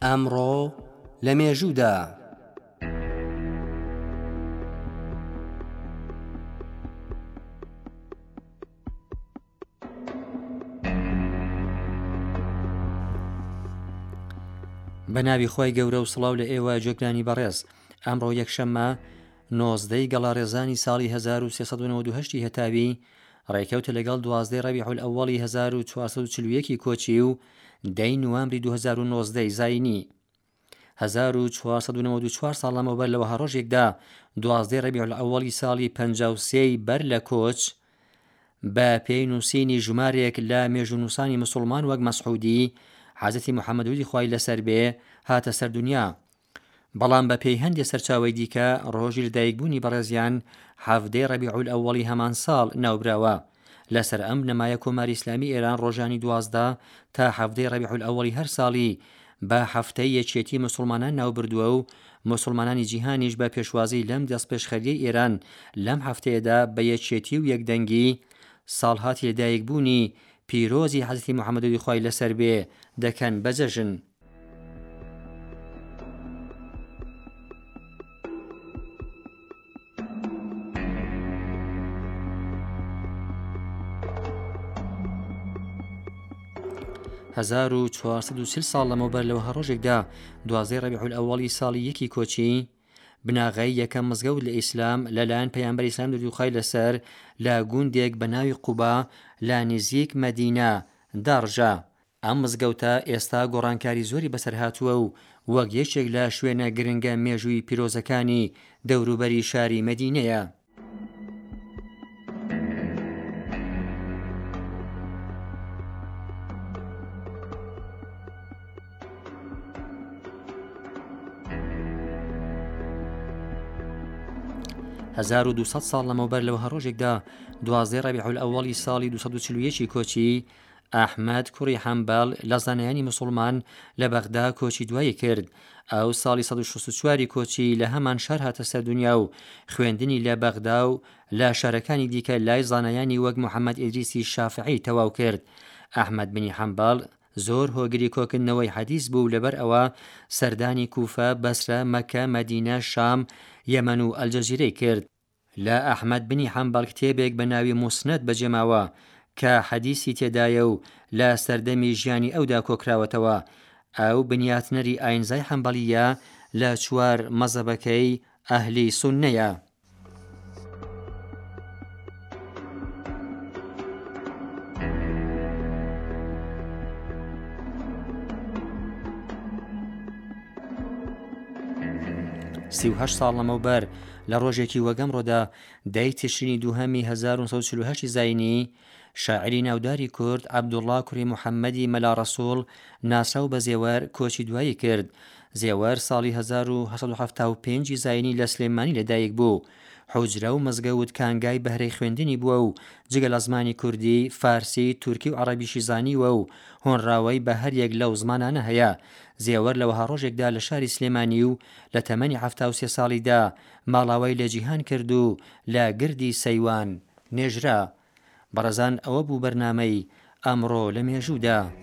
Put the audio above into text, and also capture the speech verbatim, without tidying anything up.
ئەمڕۆ لە مێژوودا بە ناوی خۆی گەورە و سڵاو لە ئێوە جێگرانی بەڕێز. ئەمڕۆ یەکشەممە نۆزدەی گەڵارێزانی ساڵی هەزار و سێسەد و نەوەد و هەشت هەتاوی ڕێکەوتە لەگەڵ دوازدەی ڕەبیع الئەوەڵی هەزار و چوارسەد و چل و یەک کۆچی و دەی نوامبری دوو هەزار و نۆزدە زاینی هەزار و چوارسەد و نەوەد و چوار ساڵ لەمەوبەر لەوەها ڕۆژێکدا دوازدەی ڕەبیع الئەوەڵی ساڵی پەنجا و سێی بەر لە کۆچ بە پێی نووسینی ژمارێک لە مێژوونووسانی موسڵمان وەک مەسعودی حەزرەتی محەممەد وردی خوای لەسەر بێ هاتە سەر دنیا. بەڵام بە پێی هەندێک سەرچاوی دیکە ڕۆژی لەدایکبوونی بەڕێزیان حەڤدەی ڕەبیع الئەوەڵی هەمان ساڵ ناوبراوە. لەسەر ئەم نەمایە کۆماری ئیسلامی ئێران ڕۆژانی دوازدە تا حەڤدەی ڕەبیع الئەوەڵی هەر ساڵی بە هەفتەی یەکێتی موسڵمانان ناوبردووە و موسڵمانانی جیهانیش بە پێشوازی لەم دەستپێشخەریەی ئێران لەم هەفتەیەدا بە یەکێتی و یەکدەنگی ساڵهاتی لەدایکبوونی پیرۆزی حەزرەتی محەممەد وردی خوای لەسەر بێ دەکەن بەجەژن. هەزار و چوارسەد و چل ساڵ لەمەوبەر لەوەها ڕۆژێکدا دوازدەی ڕەبیع الئەوەڵی ساڵی یەکی کۆچی بناغەی یەکەم مزگەوت لە ئیسلام لەلایەن پەیامبەری ئیسلام دەردی و خوای لەسەر لە گوندێک بە ناوی قوبا لە نزیک مەدینە داڕژا. ئەم مزگەوتە ئێستا گۆڕانکاری زۆری بەسەر هاتووە و وەک یەکێک لە شوێنە گرنگە مێژووی پیرۆزەکانی دەوروبەری شاری مەدینەیە. هەزار و دووسەد ساڵ لەمەوبەر لەوەها ڕۆژێکدا دوازدەی ڕەبیع الئەوەڵی ساڵی دووسەد و چل و یەک کۆچی ئەحمەد کوڕی حەمبەڵ لە زانایانی موسڵمان لە بەغدا کۆچی دوایی کرد. ئەو ساڵی سەد و شەست و چوار کۆچی لە هەمان شار هاتە سەر دنیا و خوێندنی لە بەغدا و لە شارەکانی دیکە لای زانایانی وەک محەممەد ئیدریسی شافعی تەواو کرد. ئەحمەد بنی حەمبەڵ زۆر هۆگری کۆکردنەوەی حەدیث بوو، لەبەر ئەوە سەردانی کوفە، بەسرە، مەکە، مەدینە، شام، یەمەن و ئەلجەزیرەی کرد. لە ئەحمەد بنی حەمبەڵ کتێبێک بە ناوی موسنەد بەجێماوە کە حەدیثی تێدایە و لە سەردەمی ژیانی ئەودا کۆکراوەتەوە. ئەو بنیاتنەری ئاینزای حەمبەڵیە لە چوار مەزهەبەکەی ئەهلی سوننەیە. سی و هەشت ساڵ لەمەوبەر لە ڕۆژێکی وەگەمڕۆدا دەی تشرینی دووهەمی هەزار و سەد و چل و هەشت زاینی شاعری ناوداری کورد عەبدوڵڵا کوڕی محەممەدی مەلا ڕەسوڵ ناسراو بە زێوەر کۆچی دوایی کرد. زێوەر ساڵی هەزار و هەشت سەد و هەفتاد و پێنج زاینی لە سلێمانی لەدایک بوو. حوجرە و مزگەوت کانگای بەهرەی خوێندنی بووە و جگە لە زمانی کوردی، فارسی، تورکی و عەرەبیشی زانیوە و هۆنراوەی بە هەریەک لەو زمانانە هەیە. زێوەر لەوەها ڕۆژێکدا لە شاری سلێمانی و لە تەمەنی هەفتاد و سێ ساڵیدا ماڵاوای لە جیهان کرد و لە گردی سەیوان نێژرا. بەڕێزان، ئەوە بوو بەرنامەی ئەمڕۆ لە مێژوودا.